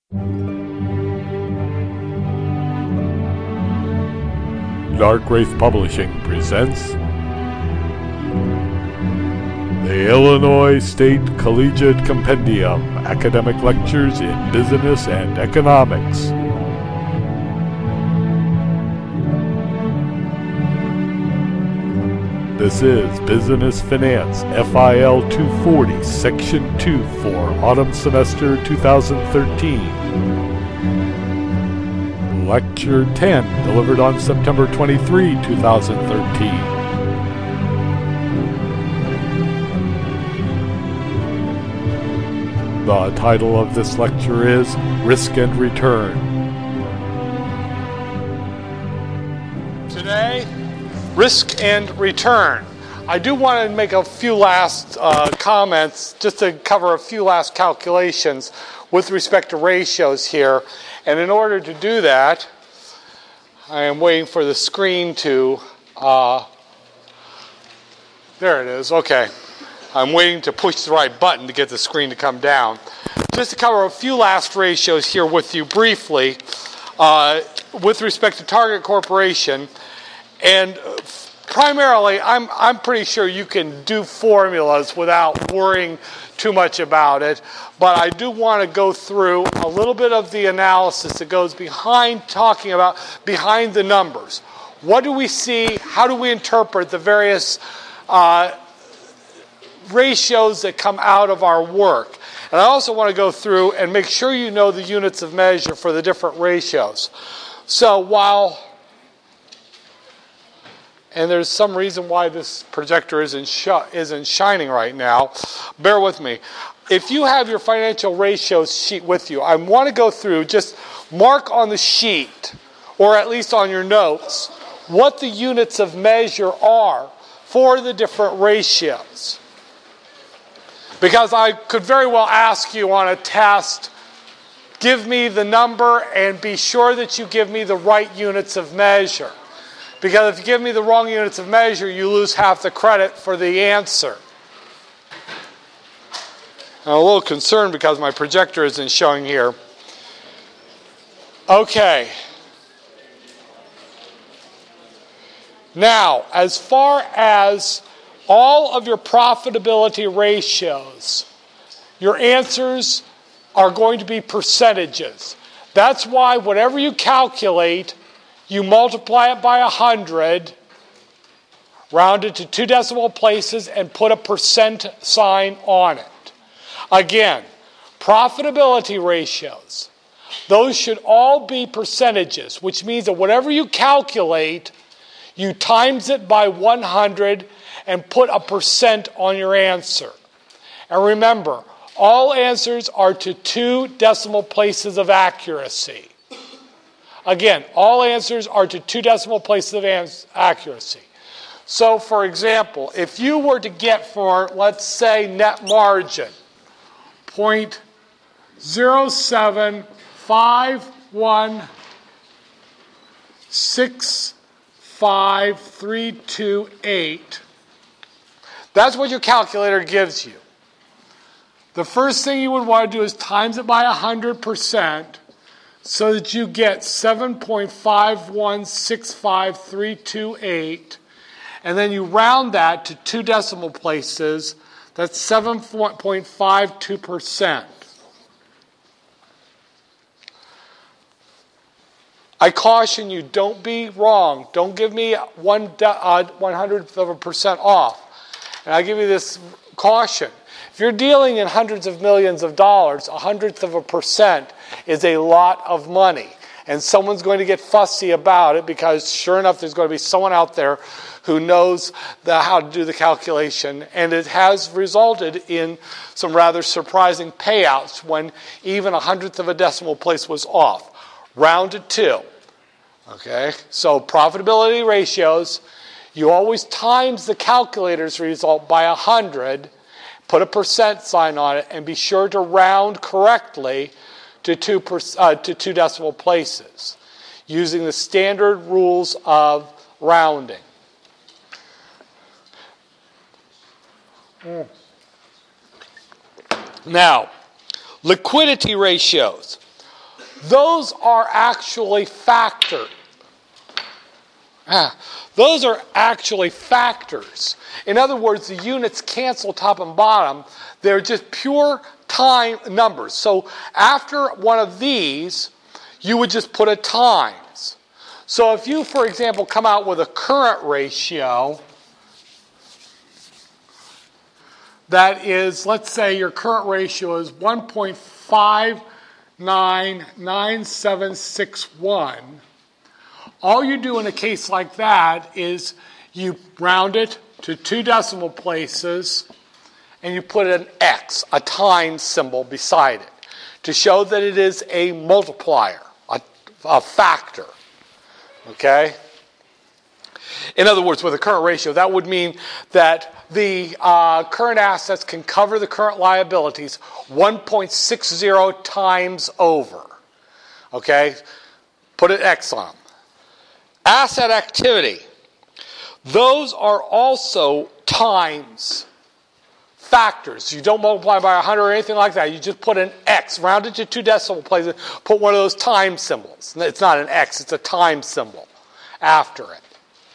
Dark Wraith Publishing presents the Illinois State Collegiate Compendium, Academic Lectures in Business and Economics. This is Business Finance, FIL 240, Section 2 for Autumn Semester 2013. Lecture 10, delivered on September 23, 2013. The title of this lecture is Risk and Return. Today, risk and return. I do want to make a few last comments just to cover a few last calculations with respect to ratios here. And in order to do that, I am waiting for the screen to, there it is, okay. I'm waiting to push the right button to get the screen to come down. Just to cover a few last ratios here with you briefly, with respect to Target Corporation, and primarily, I'm pretty sure you can do formulas without worrying too much about it, but I do want to go through a little bit of the analysis that goes behind talking about behind the numbers. What do we see? How do we interpret the various ratios that come out of our work? And I also want to go through and make sure you know the units of measure for the different ratios. So while... And there's some reason why this projector isn't shining right now. Bear with me. If you have your financial ratios sheet with you, I want to go through, just mark on the sheet, or at least on your notes, what the units of measure are for the different ratios. Because I could very well ask you on a test, give me the number and be sure that you give me the right units of measure. Because if you give me the wrong units of measure, you lose half the credit for the answer. I'm a little concerned because my projector isn't showing here. Okay. Now, as far as all of your profitability ratios, your answers are going to be percentages. That's why whatever you calculate, you multiply it by 100, round it to 2 decimal places, and put a percent sign on it. Again, profitability ratios. Those should all be percentages, which means that whatever you calculate, you times it by 100 and put a percent on your answer. And remember, all answers are to 2 decimal places of accuracy. Again, all answers are to 2 decimal places of accuracy. So, for example, if you were to get for, let's say, net margin, 0.075165328, that's what your calculator gives you. The first thing you would want to do is times it by 100%, so that you get 7.5165328, and then you round that to 2 decimal places. That's 7.52%. I caution you, don't be wrong. Don't give me 1/100% off. And I give you this caution. If you're dealing in hundreds of millions of dollars, 1/100% is a lot of money. And someone's going to get fussy about it because sure enough, there's going to be someone out there who knows how to do the calculation. And it has resulted in some rather surprising payouts when even 1/100 of a decimal place was off. Round to 2. Okay? So profitability ratios, you always times the calculator's result by 100, put a percent sign on it, and be sure to round correctly to 2 decimal places using the standard rules of rounding. Now, liquidity ratios. those are actually factors. Those are actually factors. In other words, the units cancel top and bottom. They're just pure time numbers. So after one of these, you would just put a times. So if you, for example, come out with a current ratio, that is, let's say your current ratio is 1.599761. All you do in a case like that is you round it to 2 decimal places and you put an X, a times symbol beside it to show that it is a multiplier, a factor. Okay? In other words, with a current ratio, that would mean that the current assets can cover the current liabilities 1.60 times over. Okay? Put an X on them. Asset activity. Those are also times factors. You don't multiply by 100 or anything like that. You just put an X, round it to 2 decimal places, put one of those time symbols. It's not an X, it's a time symbol after it.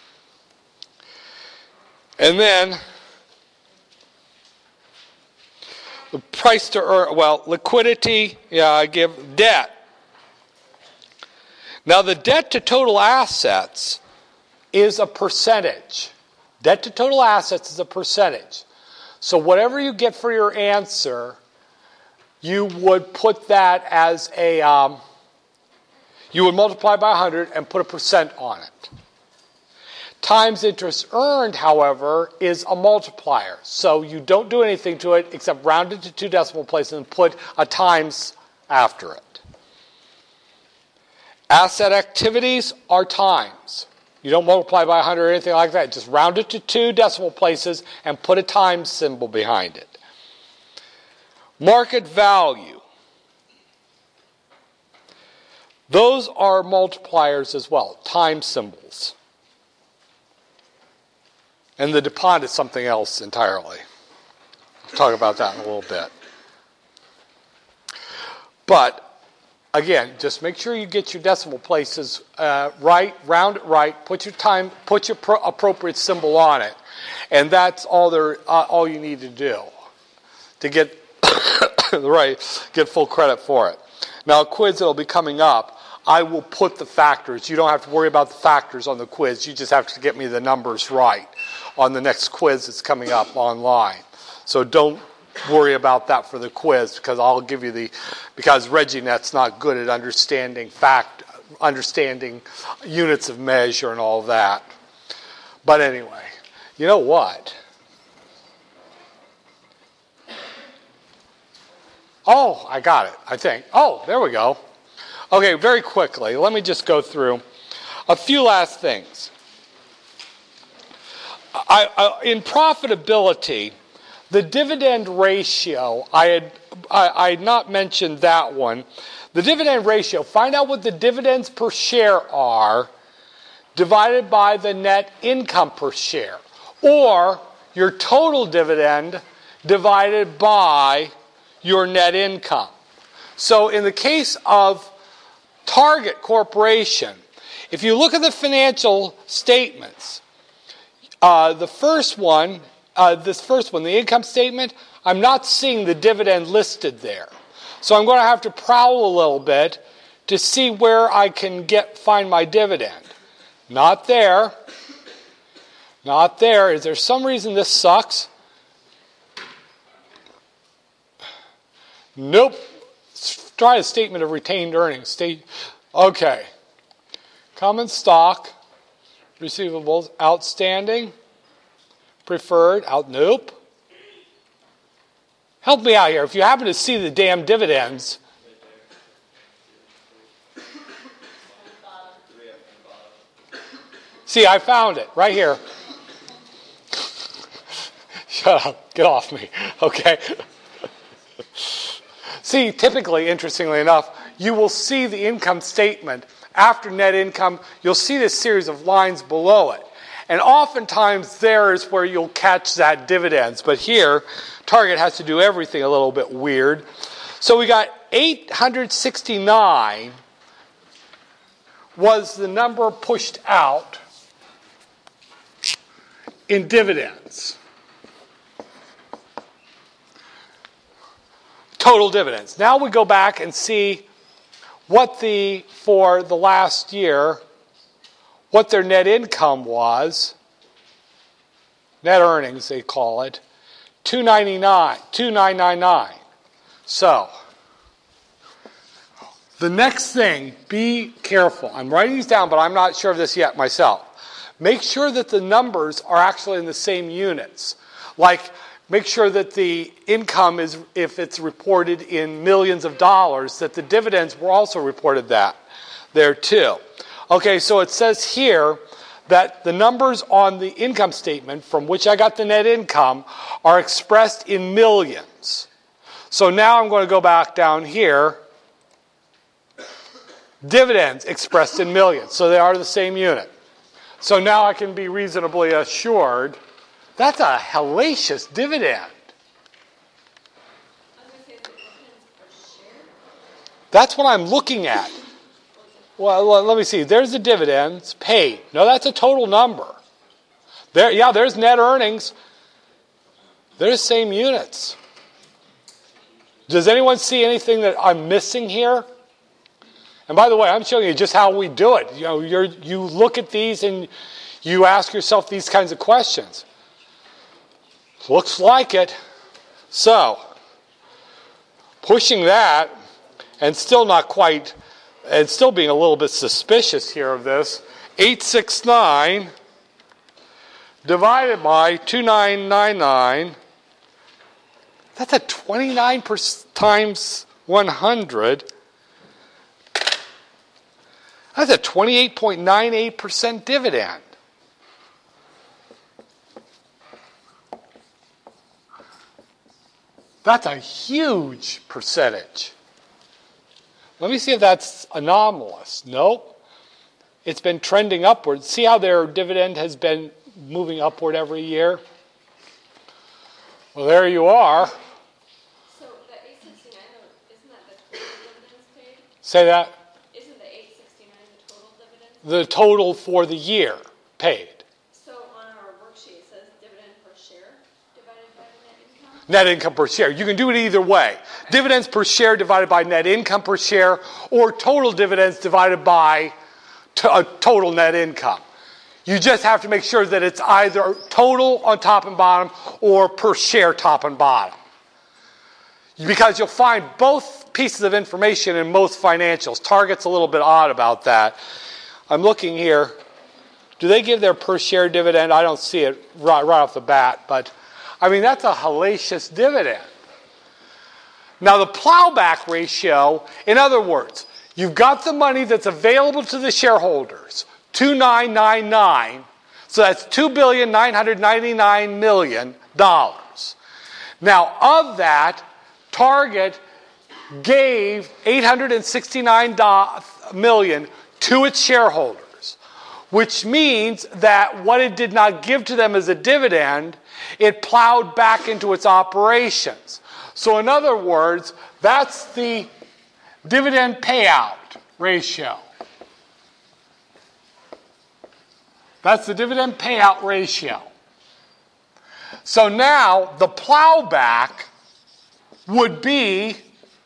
And then the price to earn, liquidity, I give debt. Now the debt to total assets is a percentage. Debt to total assets is a percentage. So whatever you get for your answer, you would put that as you would multiply by 100 and put a percent on it. Times interest earned, however, is a multiplier. So you don't do anything to it except round it to 2 decimal places and put a times after it. Asset activities are times. You don't multiply by 100 or anything like that. Just round it to 2 decimal places and put a times symbol behind it. Market value. Those are multipliers as well, time symbols. And the DuPont is something else entirely. We'll talk about that in a little bit. But again, just make sure you get your decimal places right, round it right, put your appropriate symbol on it, and that's all you need to do to get get full credit for it. Now, a quiz that'll be coming up, I will put the factors. You don't have to worry about the factors on the quiz. You just have to get me the numbers right on the next quiz that's coming up online. So don't worry about that for the quiz, because I'll give you because ReggieNet's not good at understanding units of measure and all that. But anyway, you know what? Oh, I got it, I think. Oh, there we go. Okay, very quickly, let me just go through a few last things. In profitability, the dividend ratio, I had not mentioned that one. The dividend ratio, find out what the dividends per share are divided by the net income per share, or your total dividend divided by your net income. So in the case of Target Corporation, if you look at the financial statements, the first one, the income statement, I'm not seeing the dividend listed there. So I'm going to have to prowl a little bit to see where I can find my dividend. Not there. Not there. Is there some reason this sucks? Nope. Let's try a statement of retained earnings. Okay. Common stock, receivables, outstanding, preferred, nope. Help me out here. If you happen to see the damn dividends. See, I found it right here. Shut up. Get off me. Okay. See, typically, interestingly enough, you will see the income statement. After net income, you'll see this series of lines below it. And oftentimes there is where you'll catch that dividends. But here, Target has to do everything a little bit weird. So we got 869 was the number pushed out in dividends. Total dividends. Now we go back and see what for the last year, what their net income was. Net earnings, they call it. 299. So, the next thing, be careful. I'm writing these down, but I'm not sure of this yet myself. Make sure that the numbers are actually in the same units. Like, make sure that the income is, if it's reported in millions of dollars, that the dividends were also reported there too. Okay, so it says here that the numbers on the income statement from which I got the net income are expressed in millions. So now I'm going to go back down here. Dividends expressed in millions. So they are the same unit. So now I can be reasonably assured that's a hellacious dividend. That's what I'm looking at. Well, let me see. There's the dividends paid. No, that's a total number. There's net earnings. They're the same units. Does anyone see anything that I'm missing here? And by the way, I'm showing you just how we do it. You look at these and you ask yourself these kinds of questions. Looks like it. So, pushing that, and still not quite, and still being a little bit suspicious here of this, 869 divided by 2999, that's a 29 times 100. That's a 28.98% dividend. That's a huge percentage. Let me see if that's anomalous. Nope. It's been trending upward. See how their dividend has been moving upward every year? Well, there you are. So the 869, isn't that the total dividends paid? Say that. Isn't the 869 the total dividends? The total for the year paid. So on our worksheet it says dividend per share divided by the net income? Net income per share. You can do it either way. Dividends per share divided by net income per share, or total dividends divided by total net income. You just have to make sure that it's either total on top and bottom or per share top and bottom. Because you'll find both pieces of information in most financials. Target's a little bit odd about that. I'm looking here. Do they give their per share dividend? I don't see it right off the bat, but I mean, that's a hellacious dividend. Now, the plowback ratio, in other words, you've got the money that's available to the shareholders, 2,999, so that's $2,999,000,000. Now, of that, Target gave $869 million to its shareholders, which means that what it did not give to them as a dividend, it plowed back into its operations. So in other words, that's the dividend payout ratio. That's the dividend payout ratio. So now the plowback would be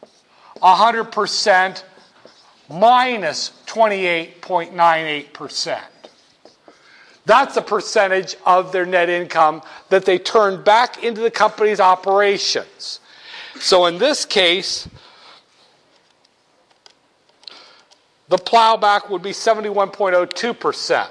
100% minus 28.98%. That's the percentage of their net income that they turn back into the company's operations. So in this case, the plowback would be 71.02%.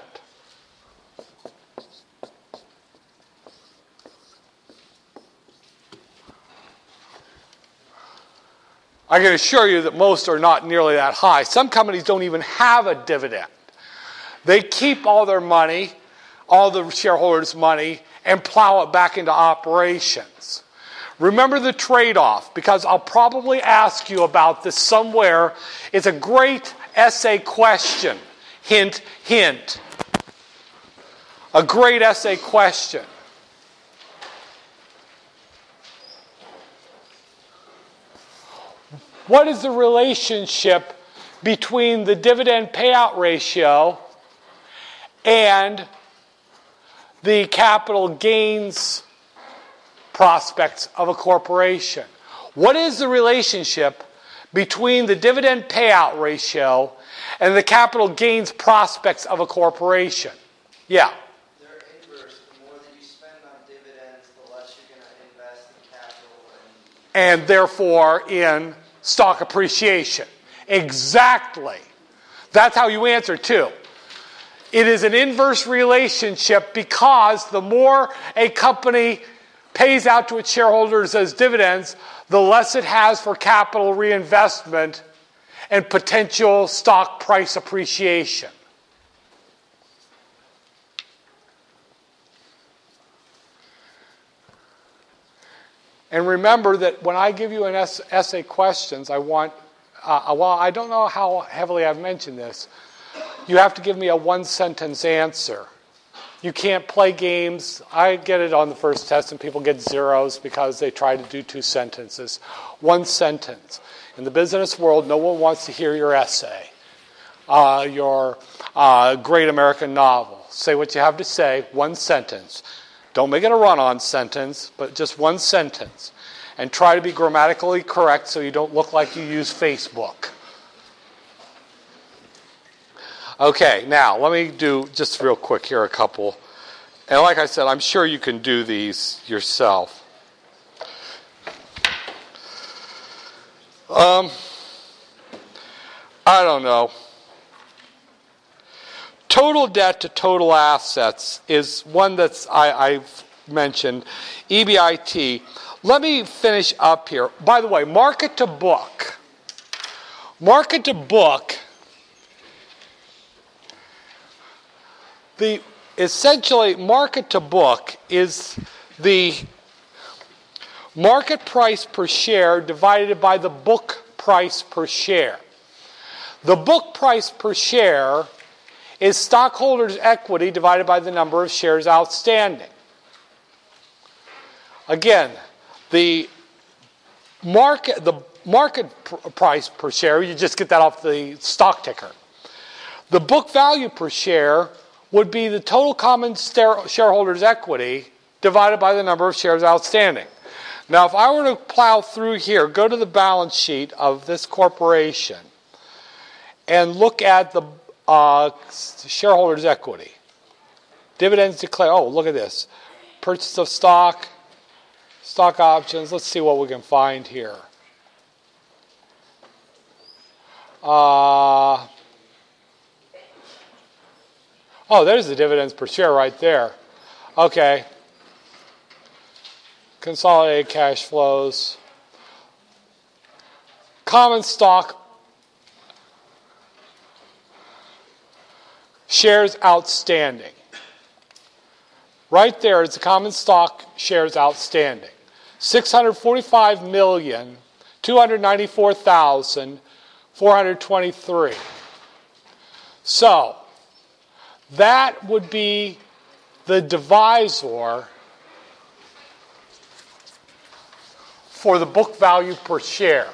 I can assure you that most are not nearly that high. Some companies don't even have a dividend. They keep all their money, all the shareholders' money, and plow it back into operations. Remember the trade-off, because I'll probably ask you about this somewhere. It's a great essay question. Hint, hint. A great essay question. what is the relationship between the dividend payout ratio and the capital gains prospects of a corporation? What is the relationship between the dividend payout ratio and the capital gains prospects of a corporation? Yeah. They're inverse. The more that you spend on dividends, the less you're going to invest in capital and therefore in stock appreciation. Exactly. That's how you answer too. It is an inverse relationship because the more a company pays out to its shareholders as dividends, the less it has for capital reinvestment and potential stock price appreciation. And remember that when I give you an essay questions, I want, well, I don't know how heavily I've mentioned this. You have to give me a one-sentence answer. You can't play games. I get it on the first test, and people get zeros because they try to do 2 sentences. One sentence. In the business world, no one wants to hear your essay, your great American novel. Say what you have to say, one sentence. Don't make it a run-on sentence, but just one sentence. And try to be grammatically correct so you don't look like you use Facebook. Okay, now let me do just real quick here a couple. And like I said, I'm sure you can do these yourself. I don't know. Total debt to total assets is one that's I've mentioned. EBIT. Let me finish up here. By the way, market to book. Market to book. Essentially, market to book is the market price per share divided by the book price per share. The book price per share is stockholders' equity divided by the number of shares outstanding. Again, the market price per share, you just get that off the stock ticker. The book value per share would be the total common shareholders' equity divided by the number of shares outstanding. Now, if I were to plow through here, go to the balance sheet of this corporation and look at the shareholders' equity. Dividends declared. Oh, look at this. Purchase of stock, stock options. Let's see what we can find here. Oh, there's the dividends per share right there. Okay. Consolidated cash flows. Common stock shares outstanding. Right there is the common stock shares outstanding. 645,294,423. So, that would be the divisor for the book value per share.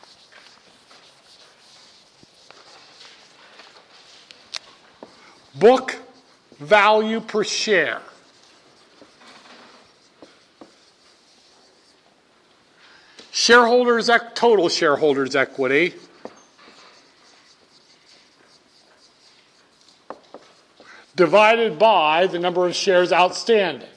Book value per share. Total shareholders' equity. Divided by the number of shares outstanding.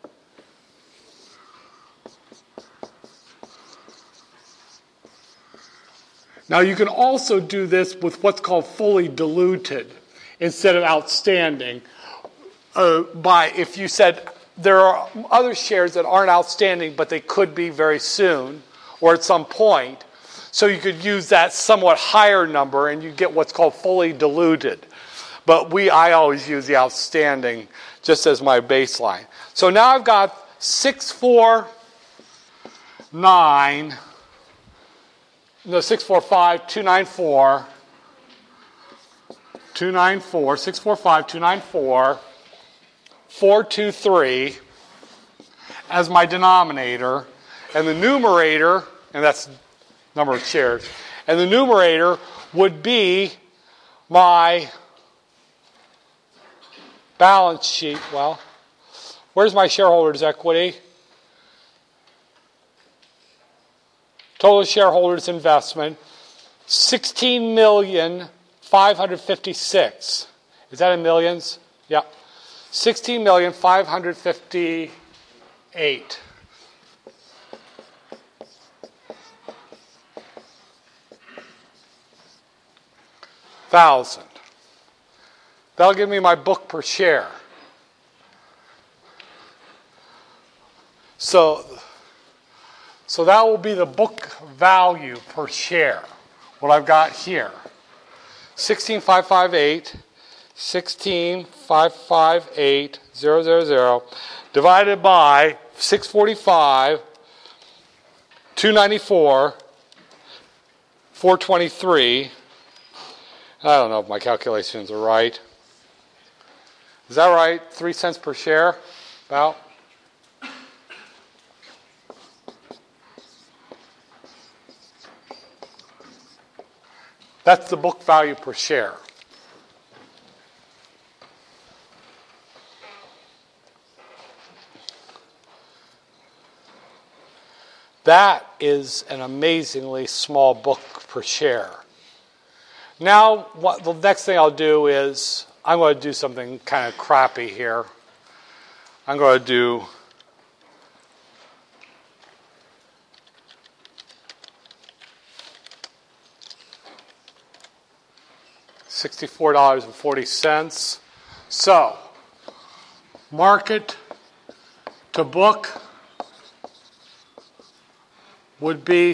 Now you can also do this with what's called fully diluted instead of outstanding. If you said there are other shares that aren't outstanding, but they could be very soon or at some point, so you could use that somewhat higher number and you get what's called fully diluted. But I always use the outstanding just as my baseline. So now I've got 645,294, 423 as my denominator. And the numerator, and that's number of shares. And the numerator would be my balance sheet. Well, where's my shareholders' equity? Total shareholders' investment, 16,556,000. Is that in millions? Yeah. 16,558,000. That'll give me my book per share. So that will be the book value per share, what I've got here. 16,558,000 divided by 645, 294, 423. I don't know if my calculations are right. Is that right? 3 cents per share? About? That's the book value per share. That is an amazingly small book per share. Now, the next thing I'll do is, I'm going to do something kind of crappy here. I'm going to do $64.40. So, market to book would be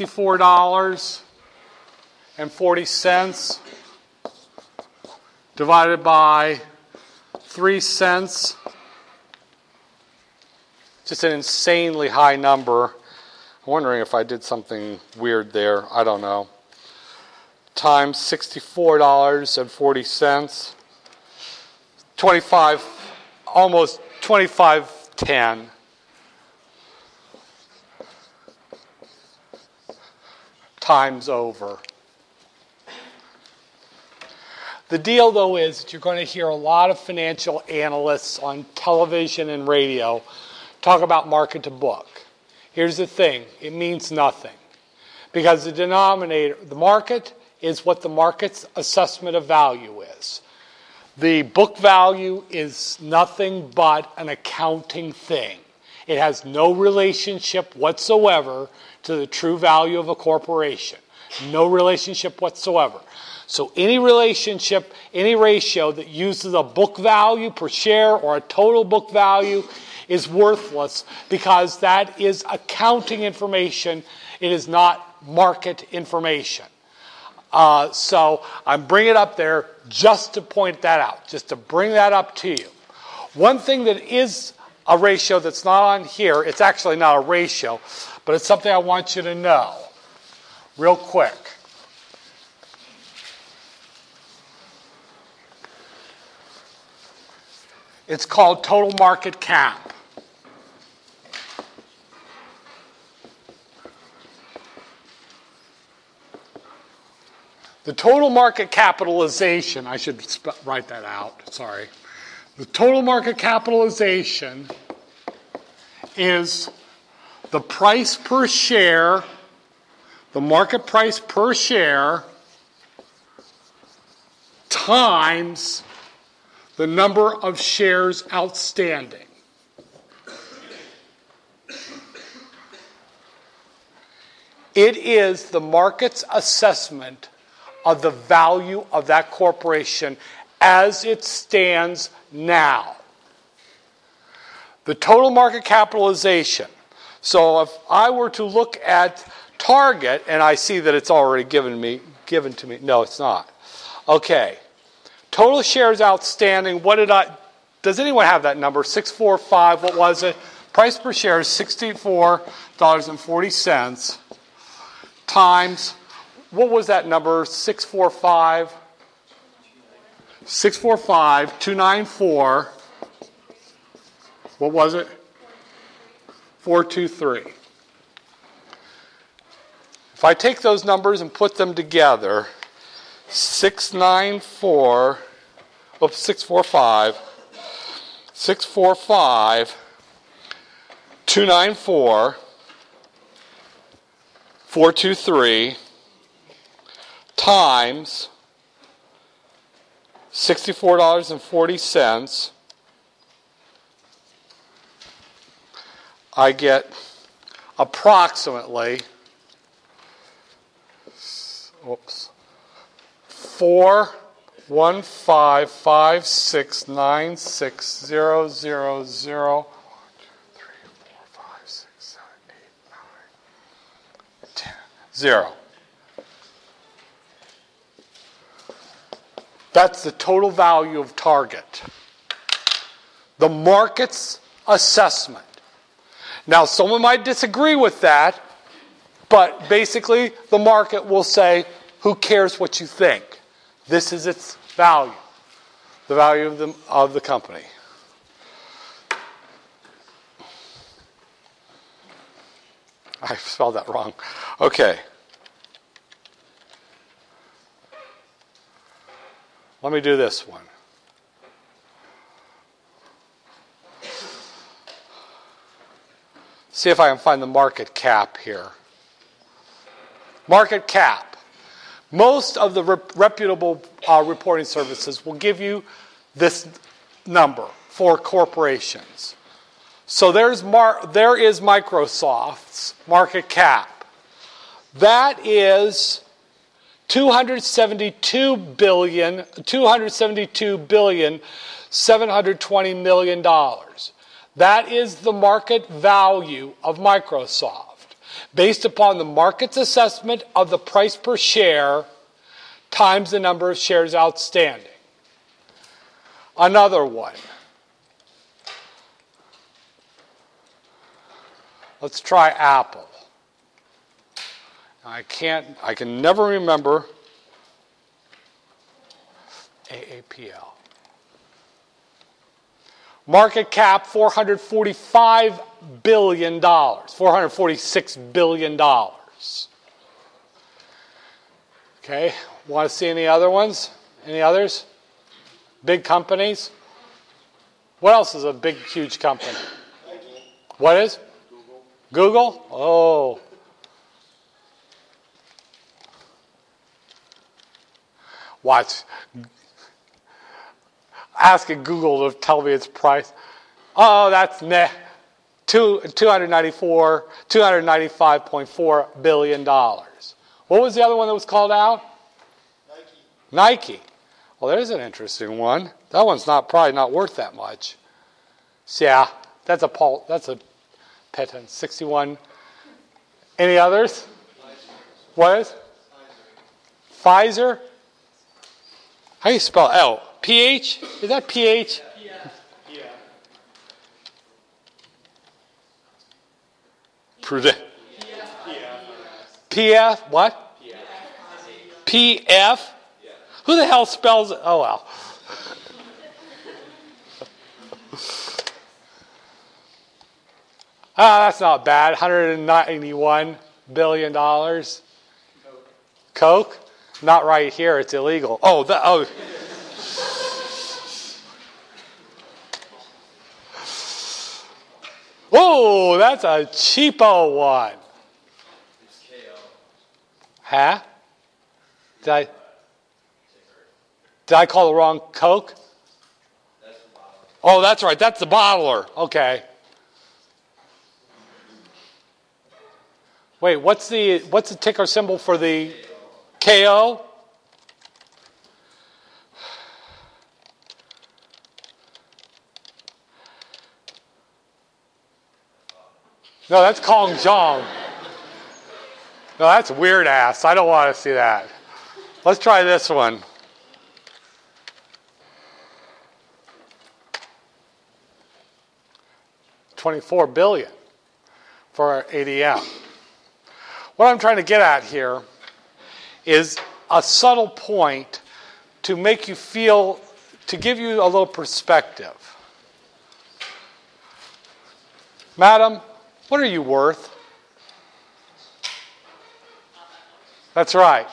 $64.40 divided by 3 cents. Just an insanely high number. I'm wondering if I did something weird there. I don't know. Times $64.40. 25, almost 25.10. Times over. The deal, though, is that you're going to hear a lot of financial analysts on television and radio talk about market to book. Here's the thing. It means nothing. Because the denominator, the market, is what the market's assessment of value is. The book value is nothing but an accounting thing. It has no relationship whatsoever to the true value of a corporation. No relationship whatsoever. So any relationship, any ratio that uses a book value per share or a total book value is worthless because that is accounting information. It is not market information. So I'm bringing it up there just to point that out, just to bring that up to you. One thing that is a ratio that's not on here, it's actually not a ratio, but it's something I want you to know real quick. It's called total market cap. The total market capitalization, I should write that out, sorry. The total market capitalization is the price per share, the market price per share, times the number of shares outstanding. It is the market's assessment of the value of that corporation as it stands now. The total market capitalization. So if I were to look at Target, and I see that it's already given to me. No, it's not. Okay. Total shares outstanding. Does anyone have that number? 645, what was it? Price per share is $64.40 times, what was that number? 645. 645, 294. What was it? 423. If I take those numbers and put them together, 645, 294, 423 times $64.40, I get approximately 4155696000123456789 10 0. That's the total value of Target. The market's assessment. Now, someone might disagree with that, but basically the market will say, who cares what you think? This is its value, the value of the company. I spelled that wrong. Okay. Let me do this one. See if I can find the market cap here. Market cap. Most of the reputable reporting services will give you this number for corporations. So there is Microsoft's market cap. That is $272 billion, $720 million. That is the market value of Microsoft, based upon the market's assessment of the price per share times the number of shares outstanding. Another one. Let's try Apple. I can never remember AAPL. Market cap $445 billion, $446 billion. Okay, want to see any other ones? Any others? Big companies? What else is a big, huge company? What is? Google? Oh. Watch. Asking Google to tell me its price. Oh, that's $295.4 billion. What was the other one that was called out? Nike. Well, there's an interesting one. That one's probably not worth that much. So, yeah, that's a patent. 61. Any others? What is? Pfizer. How do you spell L? PH? Is that PH? PF. PF. What? PF? Who the hell spells it? Oh, well. That's not bad. $191 billion. Coke? Not right here. It's illegal. Oh. Oh, that's a cheapo one. It's KO. Huh? Did I call the wrong Coke? That's the bottler. Oh, that's right. That's the bottler. Okay. Wait, what's the ticker symbol for the KO? No, that's Kong Jong. No, that's weird ass. I don't want to see that. Let's try this one. $24 billion for ADM. What I'm trying to get at here is a subtle point to make you feel, to give you a little perspective. Madam, what are you worth? That's right.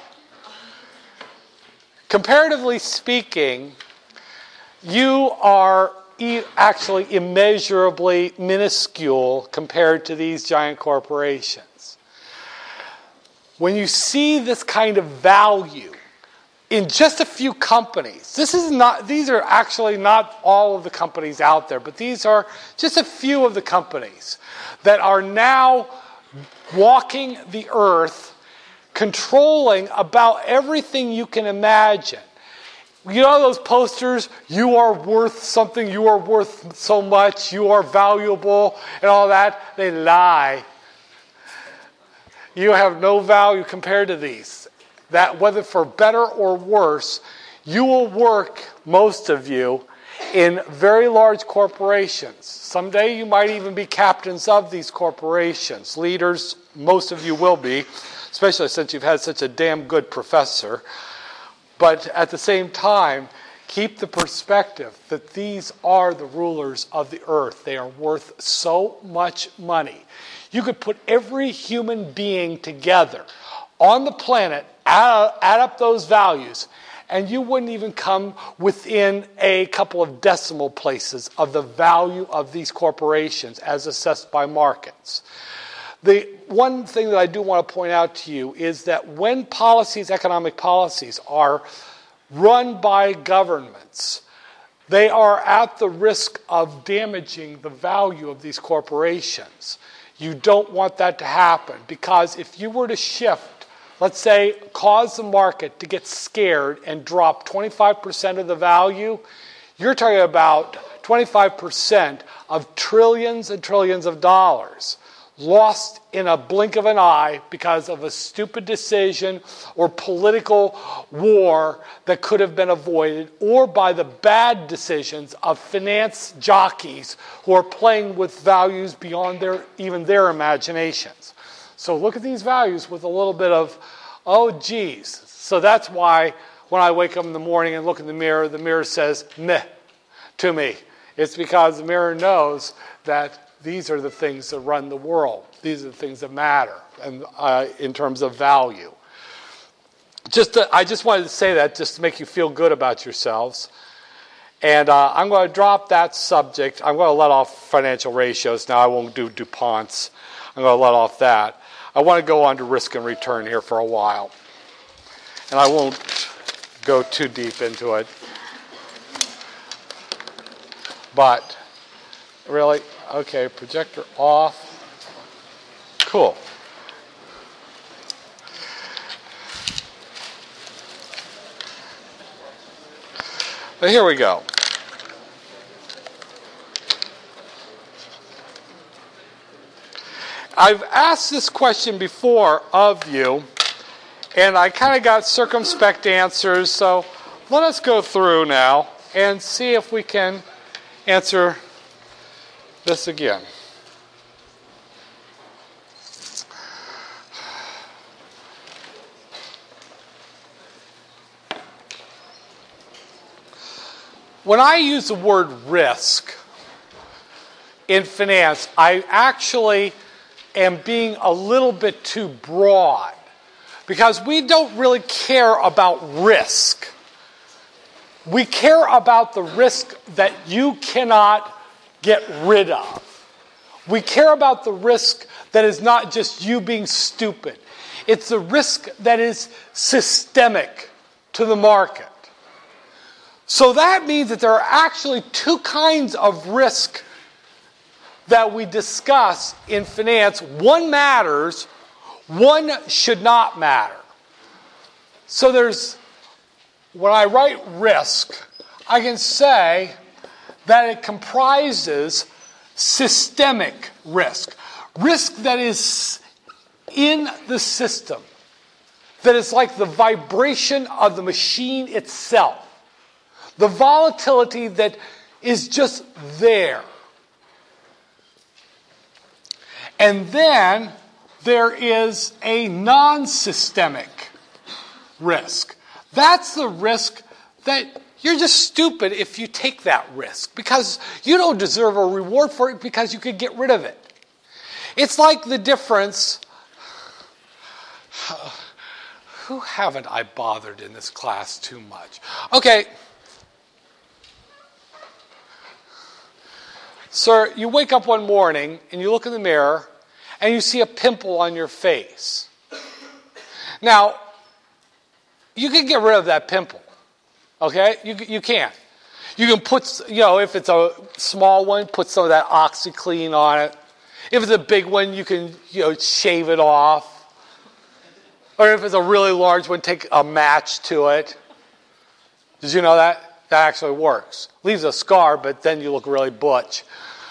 Comparatively speaking, you are actually immeasurably minuscule compared to these giant corporations. When you see this kind of value in just a few companies, these are actually not all of the companies out there, but these are just a few of the companies that are now walking the earth, controlling about everything you can imagine. You know those posters, you are worth something, you are worth so much, you are valuable, and all that? They lie. You have no value compared to these. That whether for better or worse, you will work, most of you, in very large corporations. Someday you might even be captains of these corporations. Leaders, most of you will be, especially since you've had such a damn good professor. But at the same time, keep the perspective that these are the rulers of the earth. They are worth so much money. You could put every human being together on the planet, add up those values, and you wouldn't even come within a couple of decimal places of the value of these corporations as assessed by markets. The one thing that I do want to point out to you is that when economic policies, are run by governments, they are at the risk of damaging the value of these corporations. You don't want that to happen, because if you were to shift, let's say, cause the market to get scared and drop 25% of the value, you're talking about 25% of trillions and trillions of dollars lost in a blink of an eye because of a stupid decision or political war that could have been avoided, or by the bad decisions of finance jockeys who are playing with values beyond even their imaginations. So look at these values with a little bit of, oh geez. So that's why when I wake up in the morning and look in the mirror says meh to me. It's because the mirror knows that these are the things that run the world. These are the things that matter, and in terms of value. I just wanted to say that just to make you feel good about yourselves. And I'm going to drop that subject. I'm going to let off financial ratios now. I won't do DuPonts. I'm going to let off that. I want to go on to risk and return here for a while. And I won't go too deep into it. But, really? Okay, projector off. Cool. But here we go. I've asked this question before of you, and I kind of got circumspect answers, so let us go through now and see if we can answer this again. When I use the word risk in finance, I actually am being a little bit too broad, because we don't really care about risk. We care about the risk that you cannot get rid of. We care about the risk that is not just you being stupid. It's the risk that is systemic to the market. So that means that there are actually two kinds of risk that we discuss in finance. One matters, one should not matter. So when I write risk, I can say that it comprises systemic risk. Risk that is in the system, that is like the vibration of the machine itself. The volatility that is just there. And then there is a non-systemic risk. That's the risk that you're just stupid if you take that risk, because you don't deserve a reward for it because you could get rid of it. It's like the difference. who haven't I bothered in this class too much? Okay. Sir, you wake up one morning and you look in the mirror and you see a pimple on your face. Now, you can get rid of that pimple. Okay? You can. You can put, if it's a small one, put some of that OxyClean on it. If it's a big one, you can, shave it off. Or if it's a really large one, take a match to it. Did you know that? That actually works. Leaves a scar, but then you look really butch.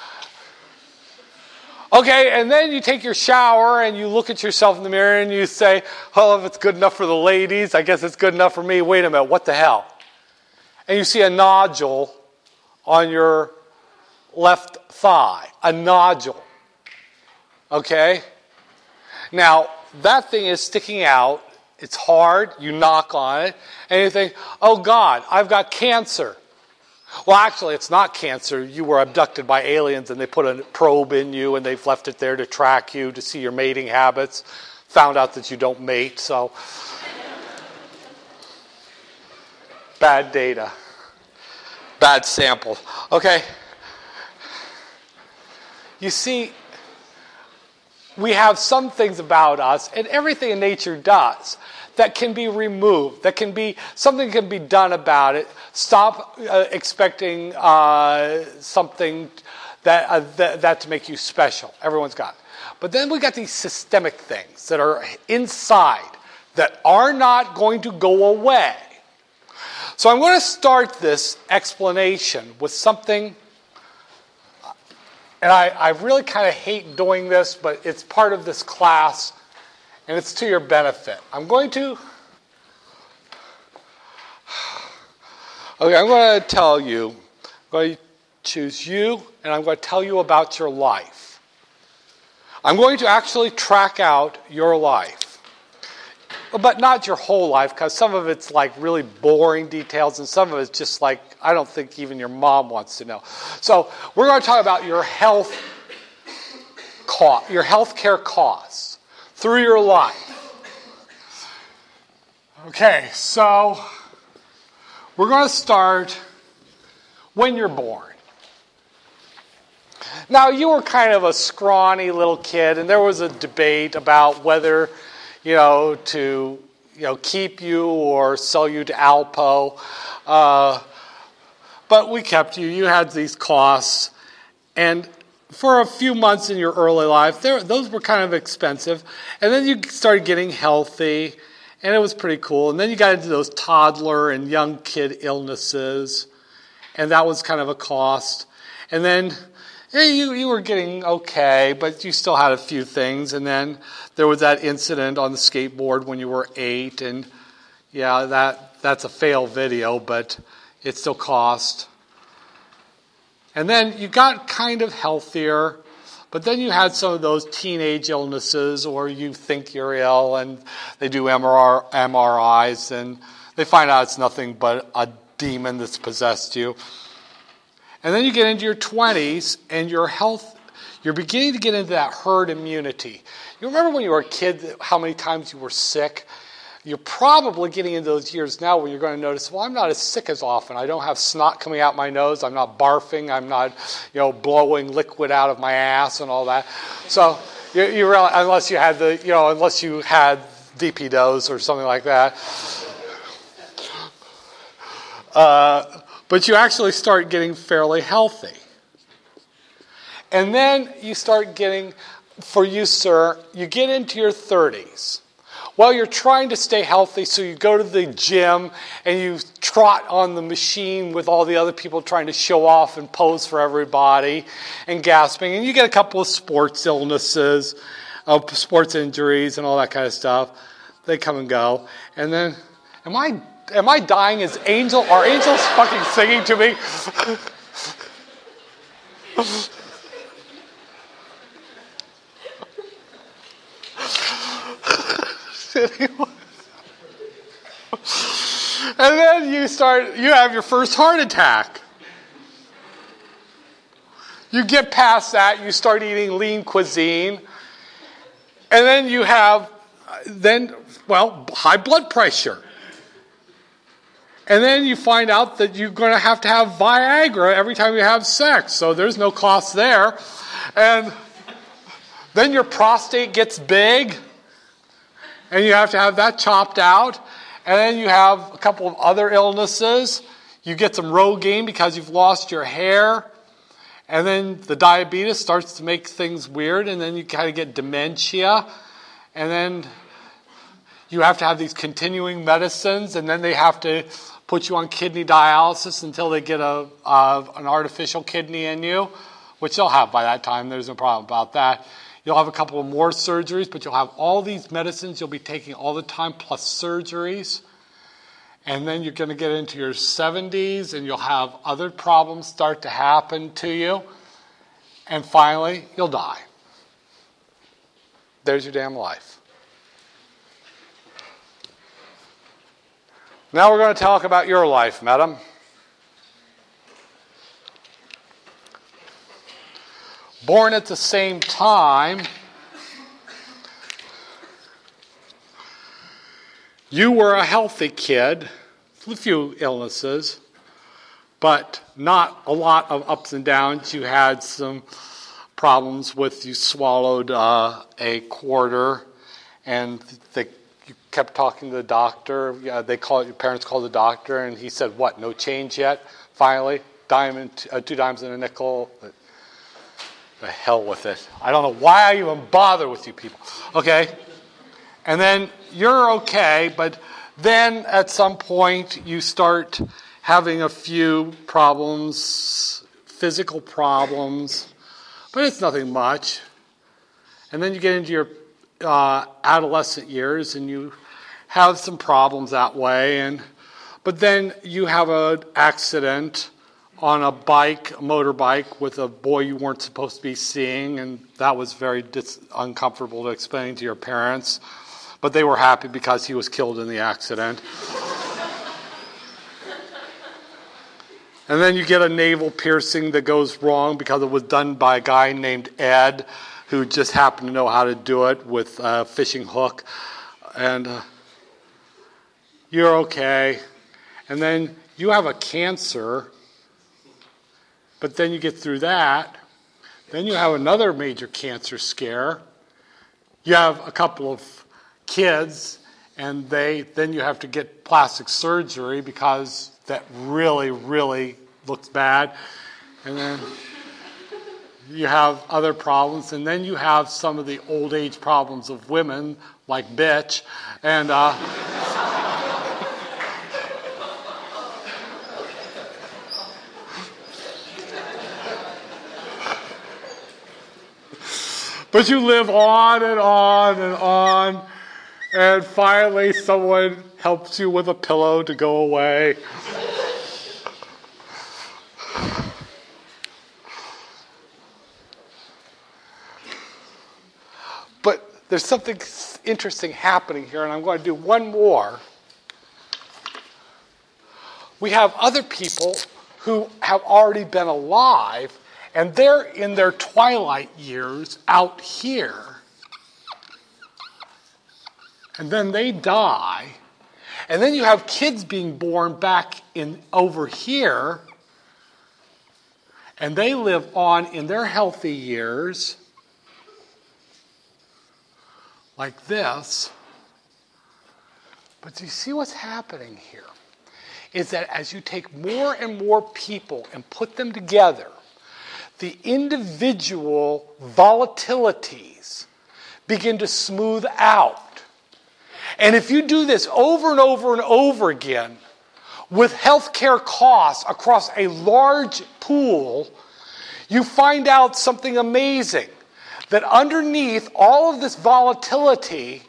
Okay, and then you take your shower and you look at yourself in the mirror and you say, if it's good enough for the ladies, I guess it's good enough for me. Wait a minute, what the hell? And you see a nodule on your left thigh. A nodule. Okay? Now, that thing is sticking out. It's hard. You knock on it. And you think, oh God, I've got cancer. Well, actually, it's not cancer. You were abducted by aliens and they put a probe in you and they've left it there to track you, to see your mating habits. Found out that you don't mate, so. Bad data. Bad sample. Okay. You see, we have some things about us, and everything in nature does, that can be removed, something can be done about it. Stop expecting something that to make you special. Everyone's got it. But then we got these systemic things that are inside that are not going to go away. So I'm going to start this explanation with something, and I really kind of hate doing this, but it's part of this class, and it's to your benefit. I'm going to tell you, I'm going to choose you, and I'm going to tell you about your life. I'm going to actually track out your life. But not your whole life, because some of it's like really boring details, and some of it's just like, I don't think even your mom wants to know. So we're going to talk about your health care costs through your life. Okay, so we're going to start when you're born. Now, you were kind of a scrawny little kid, and there was a debate about whether to keep you or sell you to Alpo. But we kept you. You had these costs. And for a few months in your early life, those were kind of expensive. And then you started getting healthy, and it was pretty cool. And then you got into those toddler and young kid illnesses, and that was kind of a cost. And then you were getting okay, but you still had a few things. And then there was that incident on the skateboard when you were 8. And yeah, that's a fail video, but it still cost. And then you got kind of healthier, but then you had some of those teenage illnesses, or you think you're ill, and they do MRIs, and they find out it's nothing but a demon that's possessed you. And then you get into your 20s, and you're beginning to get into that herd immunity. You remember when you were a kid how many times you were sick? You're probably getting into those years now where you're going to notice, well, I'm not as sick as often. I don't have snot coming out my nose. I'm not barfing. I'm not, blowing liquid out of my ass and all that. So you realize, unless you had DP dose or something like that. But you actually start getting fairly healthy. And then you start getting, for you, sir, you get into your 30s. Well, you're trying to stay healthy, so you go to the gym and you trot on the machine with all the other people trying to show off and pose for everybody and gasping. And you get a couple of sports illnesses, sports injuries and all that kind of stuff. They come and go. And then, am I dying as angel? Are angels fucking singing to me? And then you have your first heart attack. You get past that, you start eating lean cuisine, and then you have high blood pressure. And then you find out that you're going to have Viagra every time you have sex. So there's no cost there. And then your prostate gets big. And you have to have that chopped out. And then you have a couple of other illnesses. You get some Rogaine because you've lost your hair. And then the diabetes starts to make things weird. And then you kind of get dementia. And then you have to have these continuing medicines. And then they have to put you on kidney dialysis until they get an artificial kidney in you, which they'll have by that time. There's no problem about that. You'll have a couple of more surgeries, but you'll have all these medicines you'll be taking all the time, plus surgeries. And then you're going to get into your 70s, and you'll have other problems start to happen to you. And finally, you'll die. There's your damn life. Now we're going to talk about your life, madam. Born at the same time, you were a healthy kid, with a few illnesses, but not a lot of ups and downs. You had some problems with you swallowed a quarter, and you kept talking to the doctor. Your parents called the doctor, and he said, "What? No change yet?" Finally, 2 dimes and a nickel. The hell with it. I don't know why I even bother with you people. Okay, and then you're okay, but then at some point you start having a few problems, physical problems, but it's nothing much. And then you get into your adolescent years and you have some problems that way, but then you have an accident on a motorbike with a boy you weren't supposed to be seeing, and that was very uncomfortable to explain to your parents, but they were happy because he was killed in the accident. And then you get a navel piercing that goes wrong because it was done by a guy named Ed, who just happened to know how to do it with a fishing hook. And you're okay. And then you have a cancer, but then you get through that. Then you have another major cancer scare. You have a couple of kids, and then you have to get plastic surgery because that really, really looks bad. And then you have other problems, and then you have some of the old age problems of women, like bitch, and but you live on and on and on, and finally someone helps you with a pillow to go away. But there's something interesting happening here, and I'm going to do one more. We have other people who have already been alive, and they're in their twilight years out here. And then they die. And then you have kids being born back over here. And they live on in their healthy years like this. But do you see what's happening here? Is that as you take more and more people and put them together, the individual volatilities begin to smooth out. And if you do this over and over and over again with healthcare costs across a large pool, you find out something amazing. That underneath all of this volatility,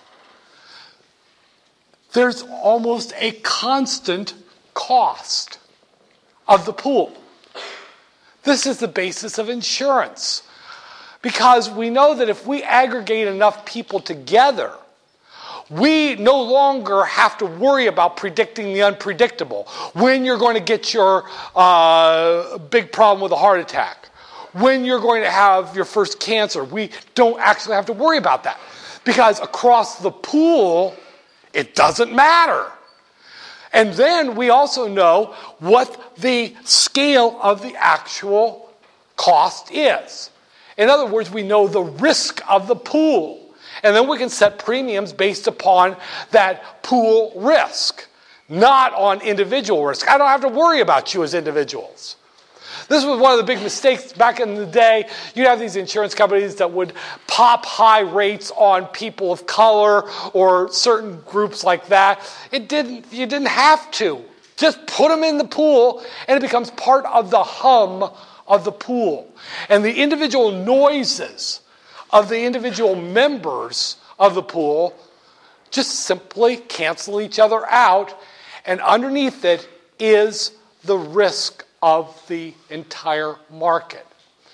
there's almost a constant cost of the pool. This is the basis of insurance. Because we know that if we aggregate enough people together, we no longer have to worry about predicting the unpredictable. When you're going to get your big problem with a heart attack. When you're going to have your first cancer. We don't actually have to worry about that. Because across the pool, it doesn't matter. And then we also know what the scale of the actual cost is. In other words, we know the risk of the pool. And then we can set premiums based upon that pool risk, not on individual risk. I don't have to worry about you as individuals. This was one of the big mistakes back in the day. You'd have these insurance companies that would pop high rates on people of color or certain groups like that. You didn't have to. Just put them in the pool and it becomes part of the hum of the pool. And the individual noises of the individual members of the pool just simply cancel each other out. And underneath it is the risk of the entire market.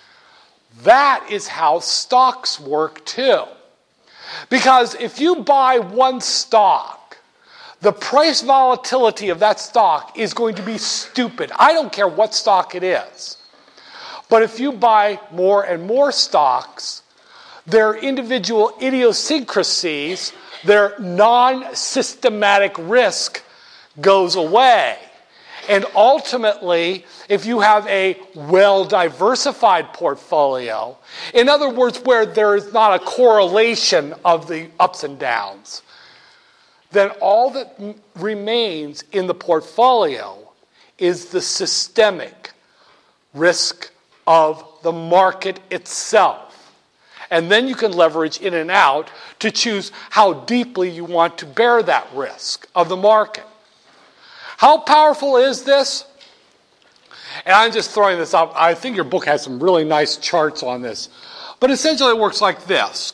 That is how stocks work too. Because if you buy one stock, the price volatility of that stock is going to be stupid. I don't care what stock it is. But if you buy more and more stocks, their individual idiosyncrasies, their non-systematic risk goes away. And ultimately, if you have a well-diversified portfolio, in other words, where there is not a correlation of the ups and downs, then all that remains in the portfolio is the systemic risk of the market itself. And then you can leverage in and out to choose how deeply you want to bear that risk of the market. How powerful is this? And I'm just throwing this up. I think your book has some really nice charts on this. But essentially it works like this.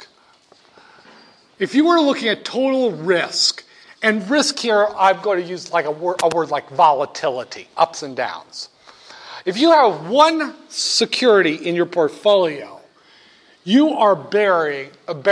If you were looking at total risk, and risk here I'm going to use like a word like volatility, ups and downs. If you have one security in your portfolio, you are bearing,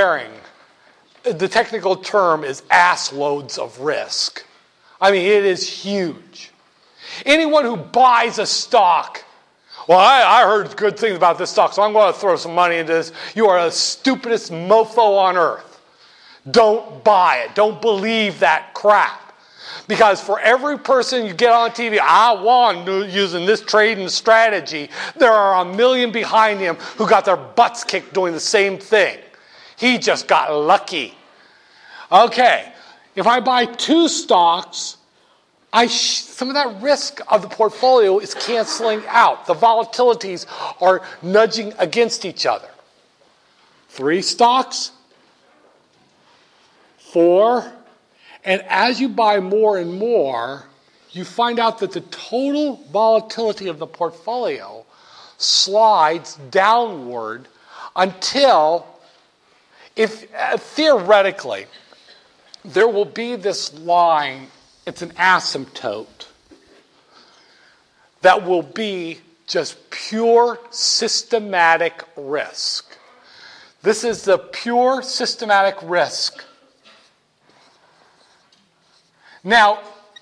the technical term is ass loads of risk. I mean, it is huge. Anyone who buys a stock, well, I heard good things about this stock, so I'm going to throw some money into this. You are the stupidest mofo on earth. Don't buy it. Don't believe that crap. Because for every person you get on TV, I won using this trading strategy, there are 1 million behind him who got their butts kicked doing the same thing. He just got lucky. Okay, if I buy 2 stocks, some of that risk of the portfolio is canceling out. The volatilities are nudging against each other. 3 stocks, 4. And as you buy more and more, you find out that the total volatility of the portfolio slides downward until, theoretically, there will be this line, it's an asymptote, that will be just pure systematic risk. This is the pure systematic risk. Now,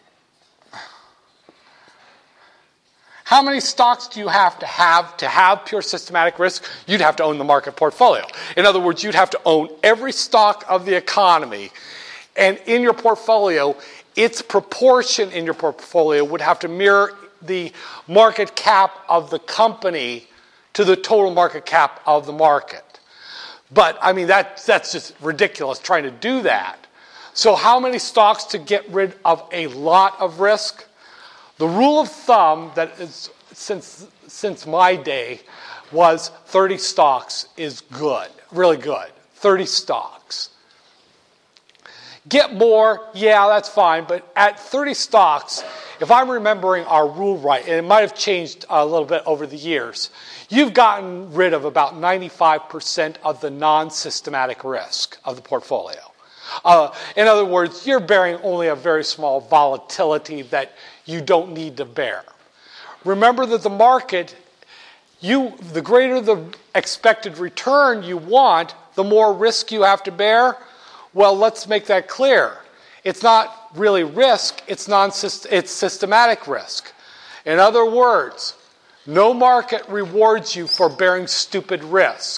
how many stocks do you have to have pure systematic risk? You'd have to own the market portfolio. In other words, you'd have to own every stock of the economy. And in your portfolio, its proportion in your portfolio would have to mirror the market cap of the company to the total market cap of the market. But, I mean, that's just ridiculous trying to do that. So how many stocks to get rid of a lot of risk? The rule of thumb that is since my day was 30 stocks is good, really good. 30 stocks. Get more, yeah, that's fine, but at 30 stocks, if I'm remembering our rule right, and it might have changed a little bit over the years, you've gotten rid of about 95% of the non-systematic risk of the portfolio. In other words, you're bearing only a very small volatility that you don't need to bear. Remember that the market, the greater the expected return you want, the more risk you have to bear. Well, let's make that clear. It's not really risk, it's systematic risk. In other words, no market rewards you for bearing stupid risk.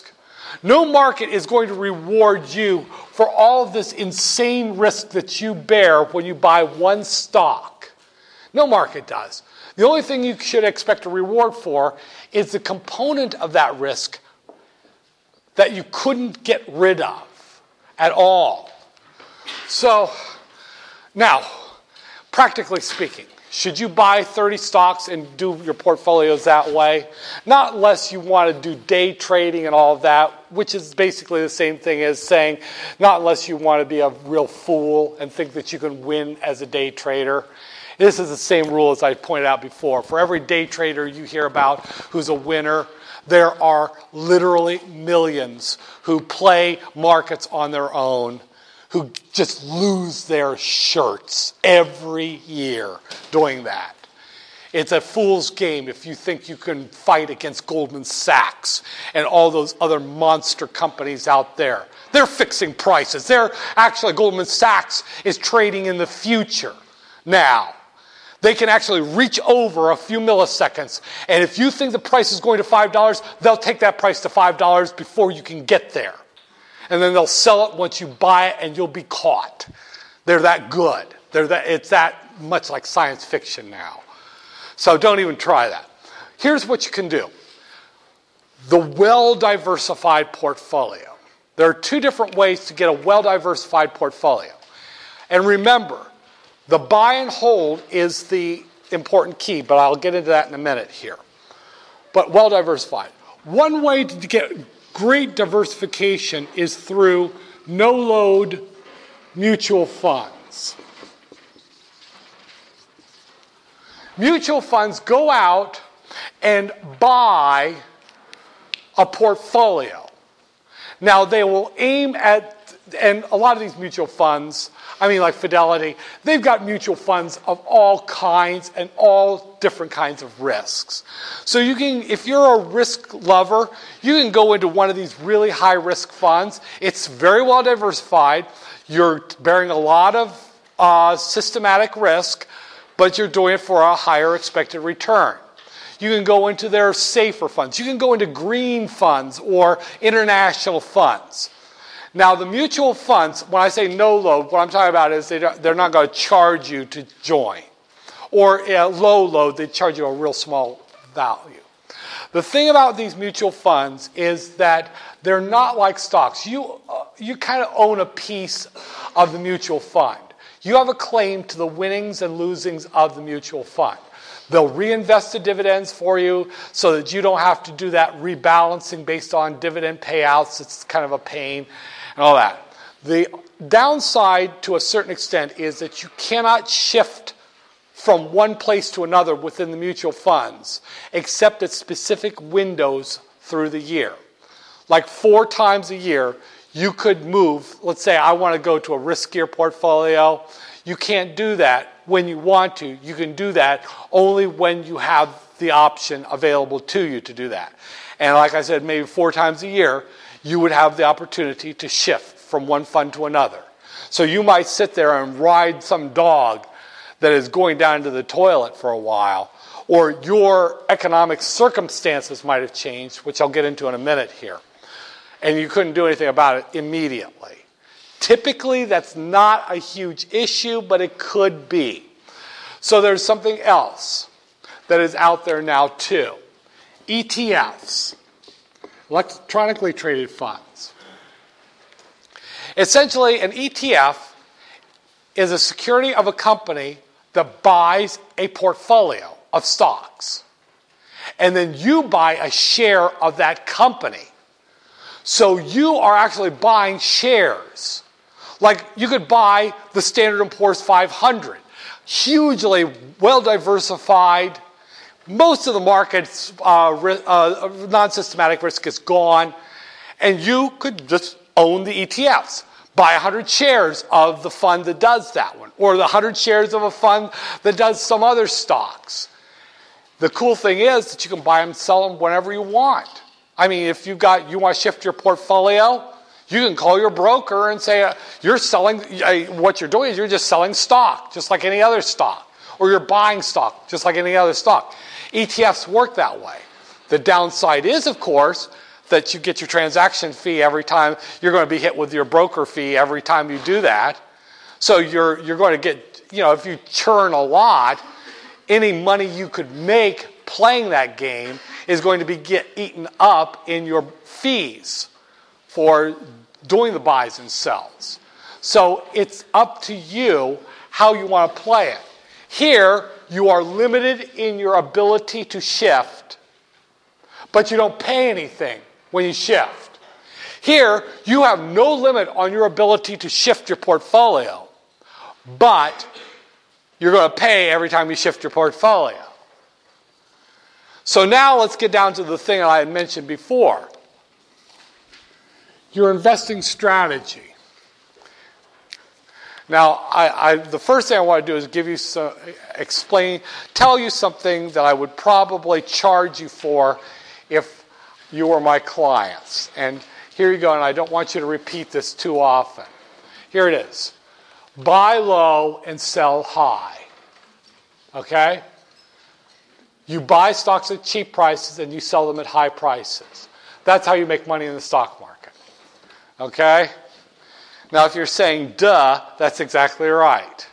No market is going to reward you for all of this insane risk that you bear when you buy one stock. No market does. The only thing you should expect a reward for is the component of that risk that you couldn't get rid of at all. So, now, practically speaking, should you buy 30 stocks and do your portfolios that way? Not unless you want to do day trading and all of that, which is basically the same thing as saying not unless you want to be a real fool and think that you can win as a day trader. This is the same rule as I pointed out before. For every day trader you hear about who's a winner, there are literally millions who play markets on their own, who just lose their shirts every year doing that. It's a fool's game if you think you can fight against Goldman Sachs and all those other monster companies out there. They're fixing prices. Goldman Sachs is trading in the future now. They can actually reach over a few milliseconds. And if you think the price is going to $5, they'll take that price to $5 before you can get there. And then they'll sell it once you buy it, and you'll be caught. They're that good. It's that much like science fiction now. So don't even try that. Here's what you can do. The well-diversified portfolio. There are two different ways to get a well-diversified portfolio. And remember, the buy and hold is the important key, but I'll get into that in a minute here. But well-diversified. One way to get great diversification is through no-load mutual funds. Mutual funds go out and buy a portfolio. Now, they will aim at, and a lot of these mutual funds, like Fidelity, they've got mutual funds of all kinds and all different kinds of risks. So you can, if you're a risk lover, you can go into one of these really high risk funds. It's very well diversified. You're bearing a lot of systematic risk, but you're doing it for a higher expected return. You can go into their safer funds. You can go into green funds or international funds. Now, the mutual funds, when I say no load, what I'm talking about is they're not going to charge you to join. Or low load, they charge you a real small value. The thing about these mutual funds is that they're not like stocks. You kind of own a piece of the mutual fund. You have a claim to the winnings and losings of the mutual fund. They'll reinvest the dividends for you so that you don't have to do that rebalancing based on dividend payouts. It's kind of a pain and all that. The downside, to a certain extent, is that you cannot shift from one place to another within the mutual funds, except at specific windows through the year. Like 4 times a year, you could move. Let's say I want to go to a riskier portfolio. You can't do that when you want to. You can do that only when you have the option available to you to do that. And like I said, maybe 4 times a year, you would have the opportunity to shift from one fund to another. So you might sit there and ride some dog that is going down into the toilet for a while, or your economic circumstances might have changed, which I'll get into in a minute here, and you couldn't do anything about it immediately. Typically, that's not a huge issue, but it could be. So there's something else that is out there now too. ETFs, electronically traded funds. Essentially, an ETF is a security of a company that buys a portfolio of stocks. And then you buy a share of that company. So you are actually buying shares. Like you could buy the Standard & Poor's 500. Hugely well-diversified. Most of the market's non-systematic risk is gone. And you could just own the ETFs. Buy 100 shares of the fund that does that one. Or the 100 shares of a fund that does some other stocks. The cool thing is that you can buy them and sell them whenever you want. If you want to shift your portfolio, you can call your broker and say, you're selling, what you're doing is you're just selling stock, just like any other stock. Or you're buying stock, just like any other stock. ETFs work that way. The downside is, of course, that you get your transaction fee every time. You're going to be hit with your broker fee every time you do that. So you're going to get, if you churn a lot, any money you could make playing that game is going to be eaten up in your fees for doing the buys and sells. So it's up to you how you want to play it. Here, you are limited in your ability to shift, but you don't pay anything when you shift. Here, you have no limit on your ability to shift your portfolio, but you're going to pay every time you shift your portfolio. So now let's get down to the thing that I had mentioned before. Your investing strategy. Now, the first thing I want to do is tell you something that I would probably charge you for if you were my clients. And here you go, and I don't want you to repeat this too often. Here it is. Buy low and sell high. Okay? You buy stocks at cheap prices and you sell them at high prices. That's how you make money in the stock market. Okay? Now, if you're saying, duh, that's exactly right.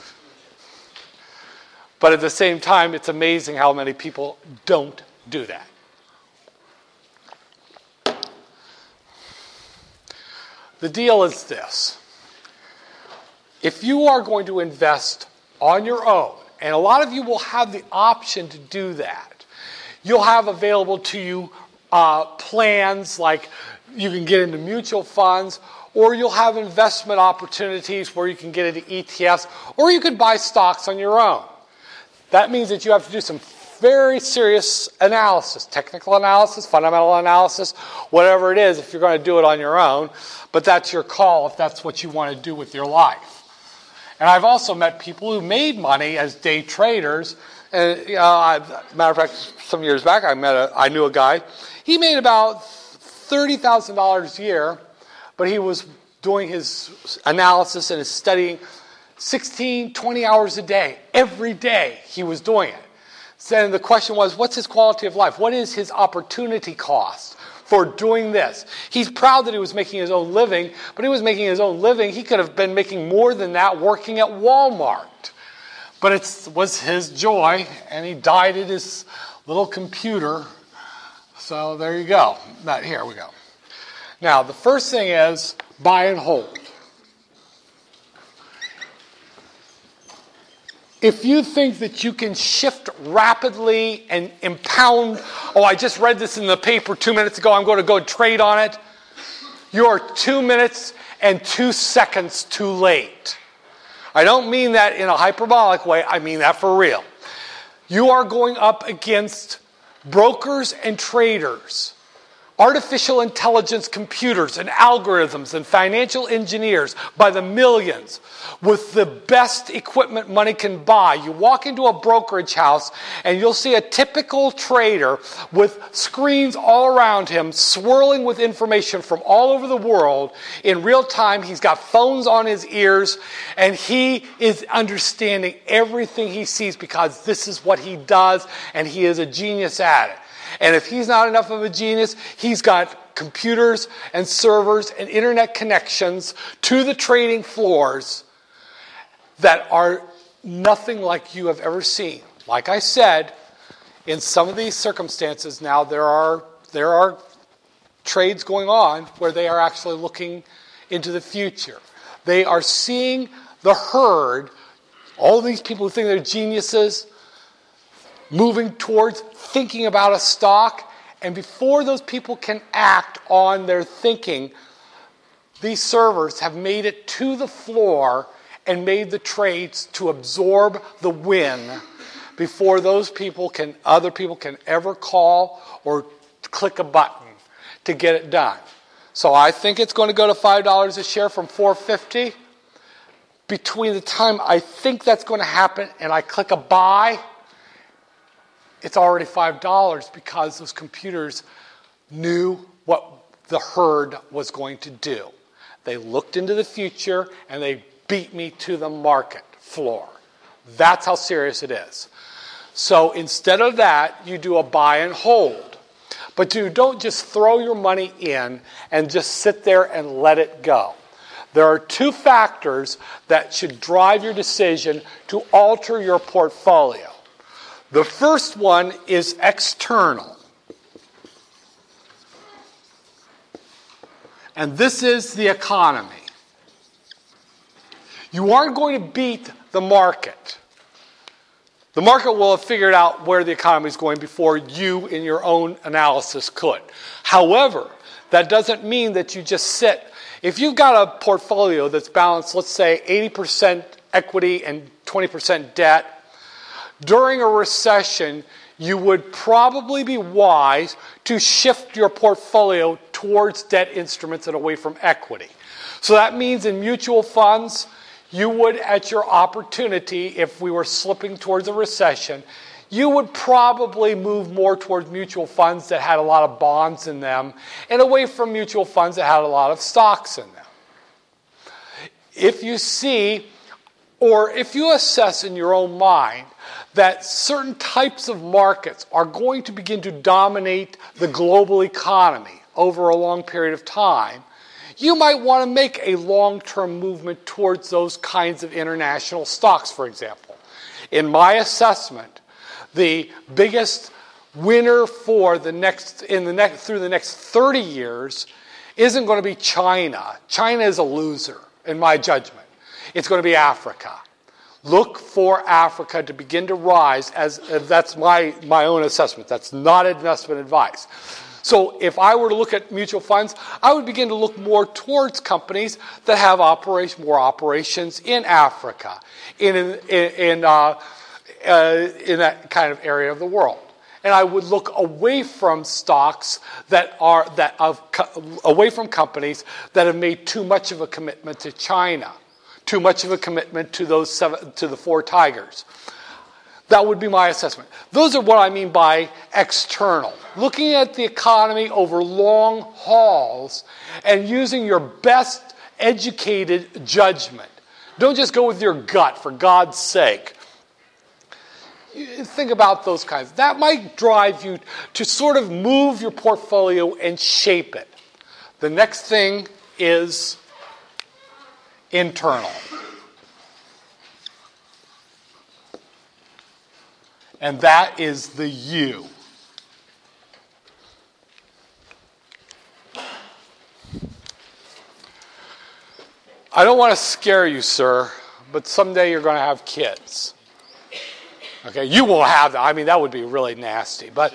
But at the same time, it's amazing how many people don't do that. The deal is this. If you are going to invest on your own, and a lot of you will have the option to do that, you'll have available to you plans like you can get into mutual funds, or you'll have investment opportunities where you can get into ETFs, or you can buy stocks on your own. That means that you have to do some very serious analysis, technical analysis, fundamental analysis, whatever it is, if you're going to do it on your own. But that's your call if that's what you want to do with your life. And I've also met people who made money as day traders. And matter of fact, some years back, I knew a guy. He made about $30,000 a year, but he was doing his analysis and his studying 16, 20 hours a day. Every day he was doing it. So the question was, what's his quality of life? What is his opportunity cost for doing this? He's proud that he was making his own living, but he was making his own living. He could have been making more than that working at Walmart. But it was his joy, and he died at his little computer. So there you go. Here we go. Now, the first thing is buy and hold. If you think that you can shift rapidly and impound, I just read this in the paper 2 minutes ago, I'm going to go trade on it, you're 2 minutes and 2 seconds too late. I don't mean that in a hyperbolic way, I mean that for real. You are going up against brokers and traders, artificial intelligence computers and algorithms and financial engineers by the millions with the best equipment money can buy. You walk into a brokerage house and you'll see a typical trader with screens all around him swirling with information from all over the world in real time. He's got phones on his ears and he is understanding everything he sees because this is what he does and he is a genius at it. And if he's not enough of a genius, he's got computers and servers and internet connections to the trading floors that are nothing like you have ever seen. Like I said, in some of these circumstances now, there are trades going on where they are actually looking into the future. They are seeing the herd, all these people who think they're geniuses, moving towards thinking about a stock, and before those people can act on their thinking, these servers have made it to the floor and made the trades to absorb the win before other people can ever call or click a button to get it done. So I think it's going to go to $5 a share from $4.50. Between the time I think that's going to happen and I click a buy, it's already $5 because those computers knew what the herd was going to do. They looked into the future and they beat me to the market floor. That's how serious it is. So instead of that, you do a buy and hold. But you don't just throw your money in and just sit there and let it go. There are two factors that should drive your decision to alter your portfolio. The first one is external. And this is the economy. You aren't going to beat the market. The market will have figured out where the economy is going before you, in your own analysis, could. However, that doesn't mean that you just sit. If you've got a portfolio that's balanced, let's say 80% equity and 20% debt, during a recession, you would probably be wise to shift your portfolio towards debt instruments and away from equity. So that means in mutual funds, you would, at your opportunity, if we were slipping towards a recession, you would probably move more towards mutual funds that had a lot of bonds in them and away from mutual funds that had a lot of stocks in them. If you see, or if you assess in your own mind that certain types of markets are going to begin to dominate the global economy over a long period of time, you might want to make a long-term movement towards those kinds of international stocks, for example. In my assessment, the biggest winner for through the next 30 years isn't going to be China. China is a loser, in my judgment. It's going to be Africa. Look for Africa to begin to rise, as that's my own assessment. That's not investment advice. So if I were to look at mutual funds, I would begin to look more towards companies that have more operations in Africa, in that kind of area of the world. And I would look away from stocks away from companies that have made too much of a commitment to China, too much of a commitment to the four tigers. That would be my assessment. Those are what I mean by external. Looking at the economy over long hauls and using your best educated judgment. Don't just go with your gut, for God's sake. Think about those kinds. That might drive you to sort of move your portfolio and shape it. The next thing is internal. And that is the you. I don't want to scare you, sir, but someday you're going to have kids. Okay, you won't have that. I mean, that would be really nasty. But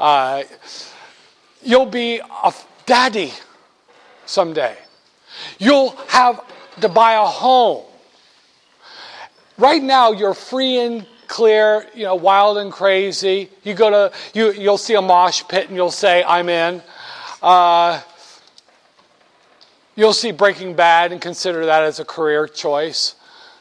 you'll be a daddy someday. You'll have to buy a home. Right now, you're free and clear, wild and crazy. You'll see a mosh pit and you'll say, I'm in. You'll see Breaking Bad and consider that as a career choice.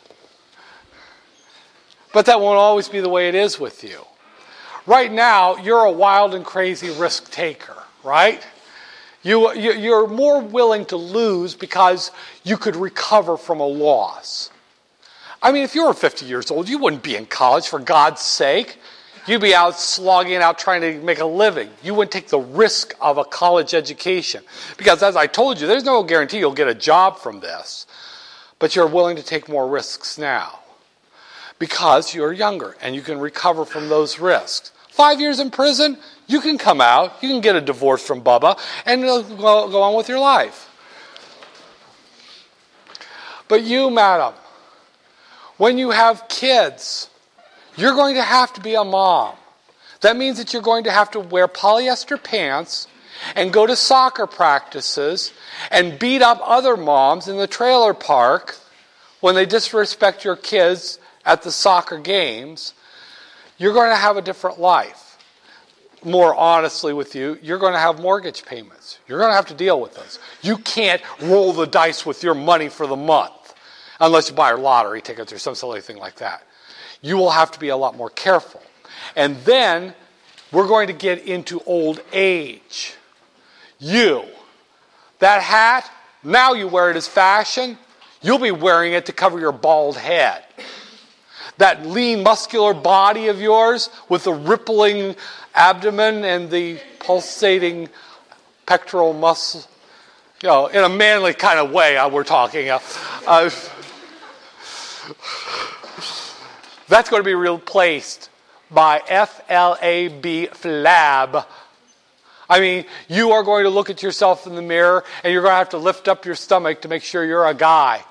But that won't always be the way it is with you. Right now, you're a wild and crazy risk taker, right? You're more willing to lose because you could recover from a loss. I mean, if you were 50 years old, you wouldn't be in college, for God's sake. You'd be out slogging it out trying to make a living. You wouldn't take the risk of a college education. Because as I told you, there's no guarantee you'll get a job from this. But you're willing to take more risks now. Because you're younger and you can recover from those risks. 5 years in prison, you can come out, you can get a divorce from Bubba, and go on with your life. But you, madam, when you have kids, you're going to have to be a mom. That means that you're going to have to wear polyester pants and go to soccer practices and beat up other moms in the trailer park when they disrespect your kids at the soccer games. You're going to have a different life. More honestly with you, you're going to have mortgage payments. You're going to have to deal with those. You can't roll the dice with your money for the month unless you buy lottery tickets or some silly thing like that. You will have to be a lot more careful. And then we're going to get into old age. That hat, now you wear it as fashion. You'll be wearing it to cover your bald head. that lean, muscular body of yours with the rippling abdomen and the pulsating pectoral muscle, in a manly kind of way we're talking. That's going to be replaced by F-L-A-B, flab. I mean, you are going to look at yourself in the mirror and you're going to have to lift up your stomach to make sure you're a guy.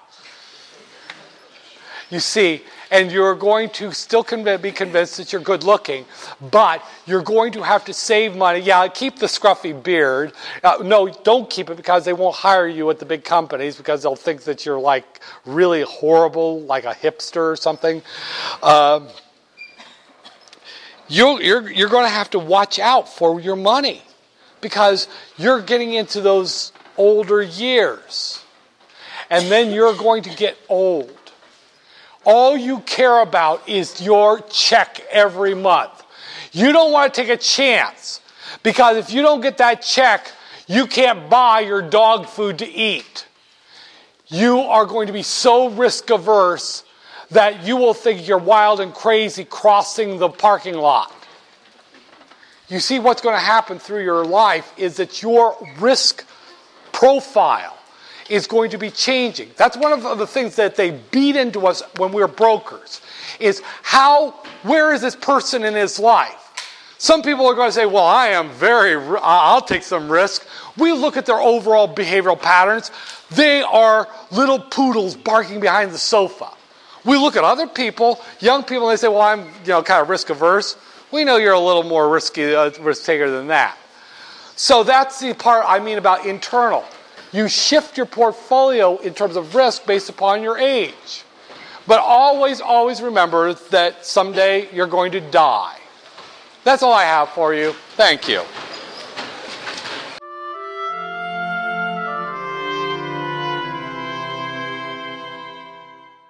You see, and you're going to still be convinced that you're good looking, but you're going to have to save money. Yeah, keep the scruffy beard. No, don't keep it because they won't hire you at the big companies because they'll think that you're like really horrible, like a hipster or something. You're going to have to watch out for your money because you're getting into those older years. And then you're going to get old. All you care about is your check every month. You don't want to take a chance because if you don't get that check, you can't buy your dog food to eat. You are going to be so risk averse that you will think you're wild and crazy crossing the parking lot. You see, what's going to happen through your life is that your risk profile is going to be changing. That's one of the things that they beat into us when we're brokers, is where is this person in his life? Some people are going to say, well, I'll take some risk. We look at their overall behavioral patterns. They are little poodles barking behind the sofa. We look at other people, young people, and they say, well, I'm kind of risk averse. We know you're a little more risk taker than that. So that's the part I mean about internal. You shift your portfolio in terms of risk based upon your age. But always, always remember that someday you're going to die. That's all I have for you. Thank you.